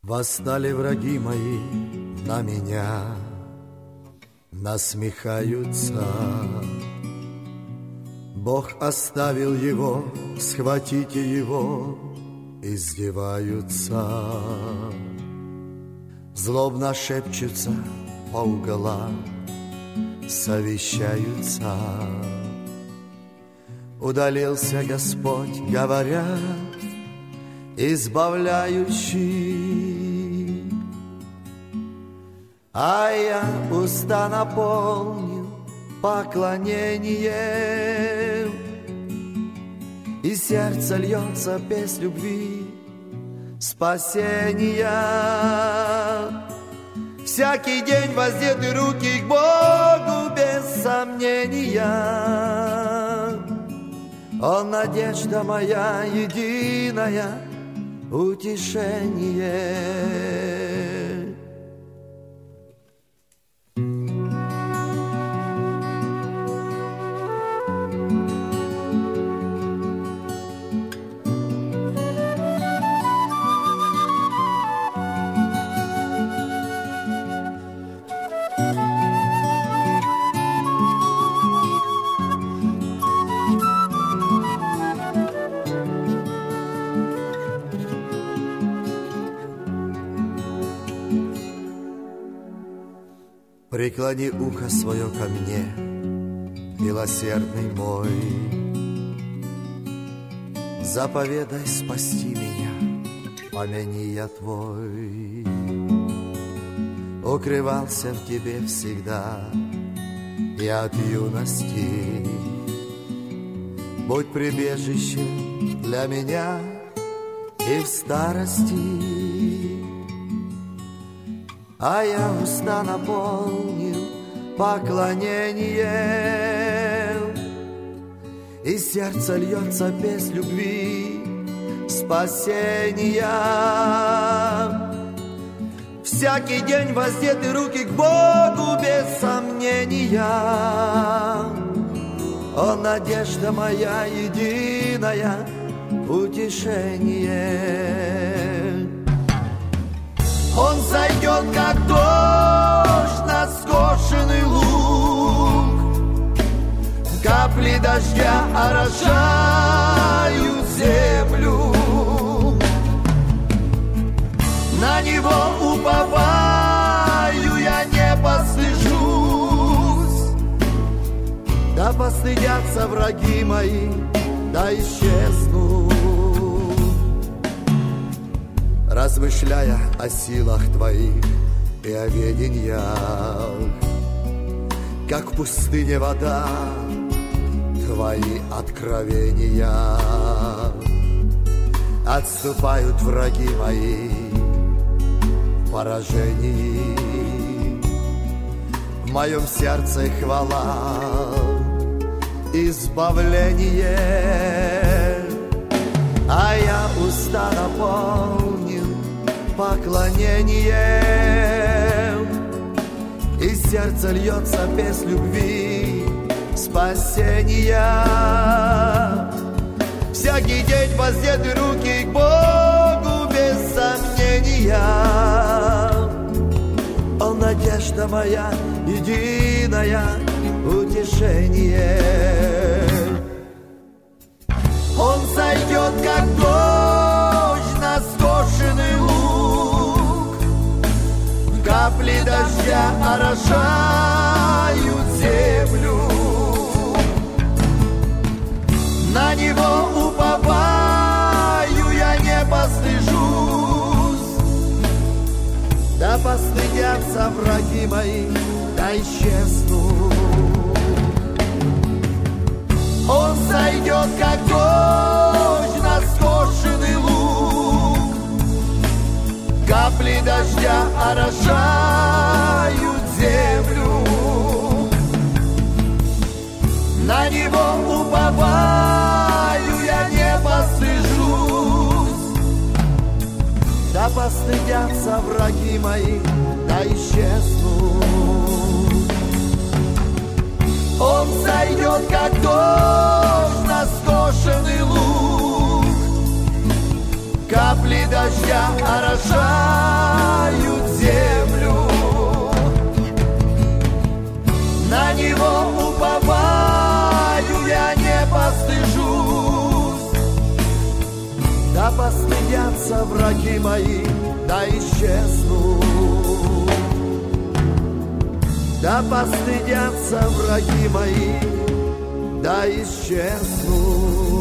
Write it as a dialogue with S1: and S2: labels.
S1: Восстали враги мои на меня, насмехаются. Бог оставил его, схватите его, издеваются. Злобно шепчутся по углам, совещаются. Удалился Господь, говорят, избавляющий. А я уста наполнил поклонением, и сердце льется без любви спасения. Всякий день воздеты руки к Богу без сомнения. Он надежда моя единая, утешение. Преклони ухо свое ко мне, милосердный мой. Заповедай спасти меня, помяни я твой. Укрывался в тебе всегда и от юности. Будь прибежищем для меня и в старости. А я уста наполнил поклонением, и сердце льется без любви спасения. Всякий день воздеты руки к Богу без сомнения. О, надежда моя единая, утешение. Он зайдет, как дождь на скошенный луг. Капли дождя орошают землю. На него уповаю, я не постыжусь. Да постыдятся враги мои, да исчезнут. Размышляя о силах твоих и о ведениях, как в пустыне вода, твои откровения. Отступают враги мои в поражении. В моем сердце хвала, избавление. А я уста наполнил поклонением, и сердце льется без любви спасения. Всякий день воздеты руки к Богу без сомнения. Он надежда моя единая, утешение. Он зайдет, как дождь на скошенный луг. Капли дождя орошают землю. На него уповаю, я не постыжусь. Да постыдятся враги мои, да исчезнут. Он зайдет, как дождь на скошенный луг. Капли дождя орошают землю. На него уповаю, я не постыжусь. Да постыдятся враги мои, да исчезнут. Он зайдет, как дождь на скошенный луг. Капли Капли дождя орошают землю, на него уповаю, я не постыжусь. Да постыдятся враги мои, да исчезнут. Да постыдятся враги мои, да исчезнут.